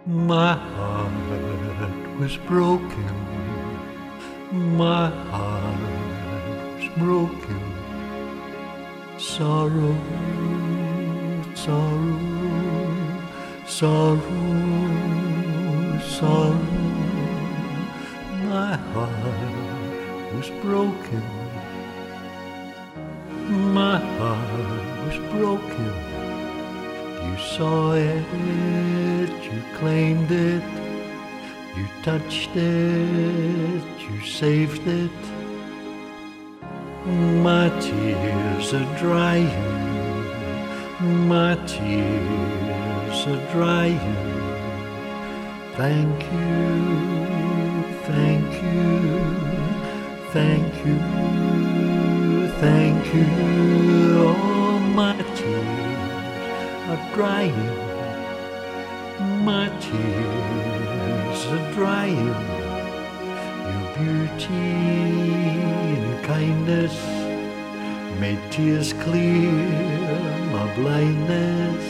My heart was broken. My heart was broken. Sorrow, sorrow, sorrow, sorrow. My heart was broken. My heart was broken. You saw it, you claimed it, you touched it, you saved it. My tears are drying, my tears are drying. Thank you, thank you, thank you, thank you. Oh, my tears are drying, my tears are drying. Your beauty and kindness made tears clear my blindness.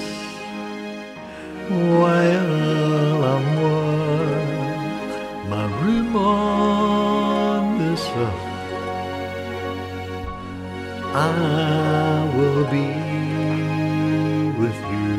While I'm warm, my room on this earth, I will be with you.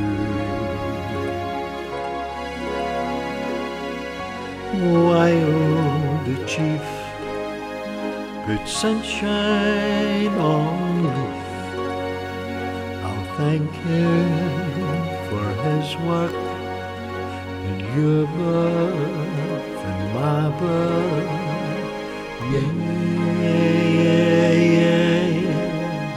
While the chief put sunshine on leaf, I'll thank him for his work in your birth and my birth. Yeah, yeah, yeah, yeah.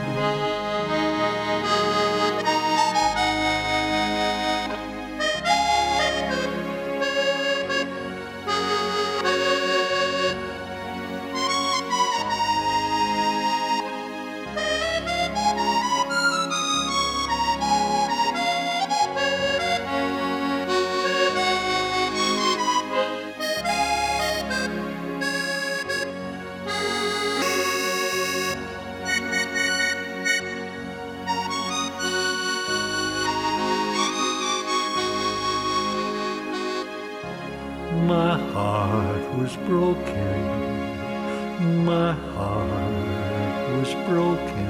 My heart was broken, my heart was broken.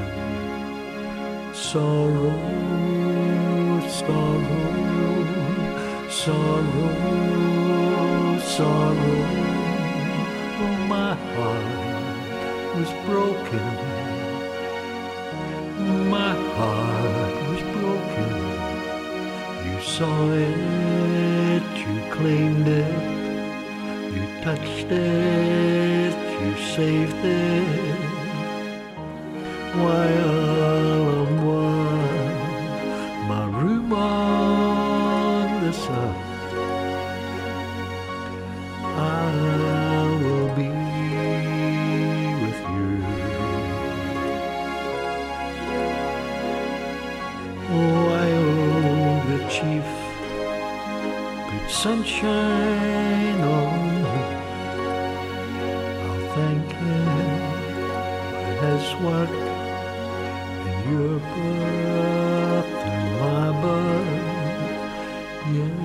Sorrow, sorrow, sorrow, sorrow. Oh, my heart was broken, my heart was broken. You saw it, you claimed it, you touched it, you saved it. While I'm warm, my room on this earth, I will be with you. While the chief put sunshine on me, I'll thank him for his work in your birth and my birth. Yeah.